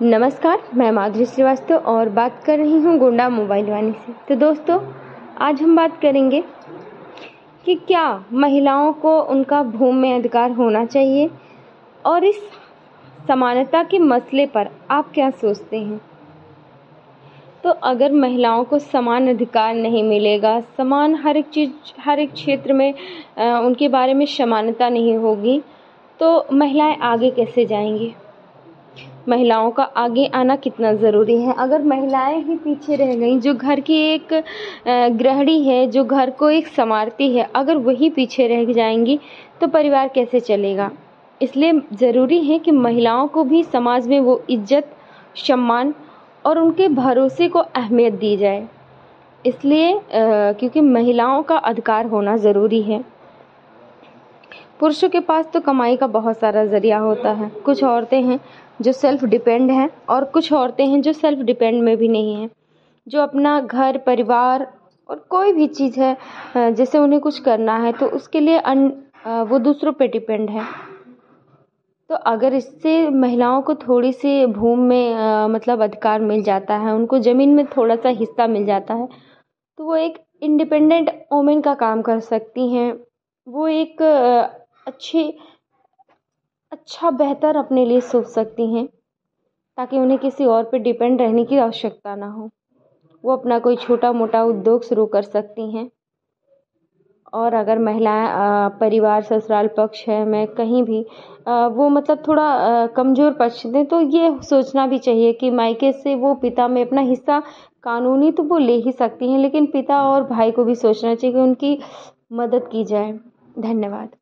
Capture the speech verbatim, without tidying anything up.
नमस्कार, मैं माधुरी श्रीवास्तव और बात कर रही हूँ गोंडा मोबाइल वाणी से। तो दोस्तों, आज हम बात करेंगे कि क्या महिलाओं को उनका भूमि में अधिकार होना चाहिए और इस समानता के मसले पर आप क्या सोचते हैं। तो अगर महिलाओं को समान अधिकार नहीं मिलेगा, समान हर एक चीज़ हर एक क्षेत्र में आ, उनके बारे में समानता नहीं होगी, तो महिलाएं आगे कैसे जाएंगी। महिलाओं का आगे आना कितना ज़रूरी है। अगर महिलाएं ही पीछे रह गईं, जो घर की एक गृहिणी है, जो घर को एक संवारती है, अगर वही पीछे रह जाएंगी तो परिवार कैसे चलेगा। इसलिए ज़रूरी है कि महिलाओं को भी समाज में वो इज्जत, सम्मान और उनके भरोसे को अहमियत दी जाए। इसलिए क्योंकि महिलाओं का अधिकार होना ज़रूरी है। पुरुषों के पास तो कमाई का बहुत सारा ज़रिया होता है। कुछ औरतें हैं जो सेल्फ डिपेंड हैं और कुछ औरतें हैं जो सेल्फ डिपेंड में भी नहीं हैं, जो अपना घर, परिवार और कोई भी चीज़ है जैसे उन्हें कुछ करना है तो उसके लिए अन, वो दूसरों पे डिपेंड है। तो अगर इससे महिलाओं को थोड़ी सी भूमि में आ, मतलब अधिकार मिल जाता है, उनको ज़मीन में थोड़ा सा हिस्सा मिल जाता है, तो वो एक इंडिपेंडेंट वोमेन का काम कर सकती हैं। वो एक अच्छी अच्छा बेहतर अपने लिए सोच सकती हैं, ताकि उन्हें किसी और पे डिपेंड रहने की आवश्यकता ना हो। वो अपना कोई छोटा मोटा उद्योग शुरू कर सकती हैं। और अगर महिलाएं परिवार, ससुराल पक्ष है में कहीं भी आ, वो मतलब थोड़ा आ, कमज़ोर पक्ष दें, तो ये सोचना भी चाहिए कि मायके से वो पिता में अपना हिस्सा कानूनी तो वो ले ही सकती हैं, लेकिन पिता और भाई को भी सोचना चाहिए कि उनकी मदद की जाए। धन्यवाद।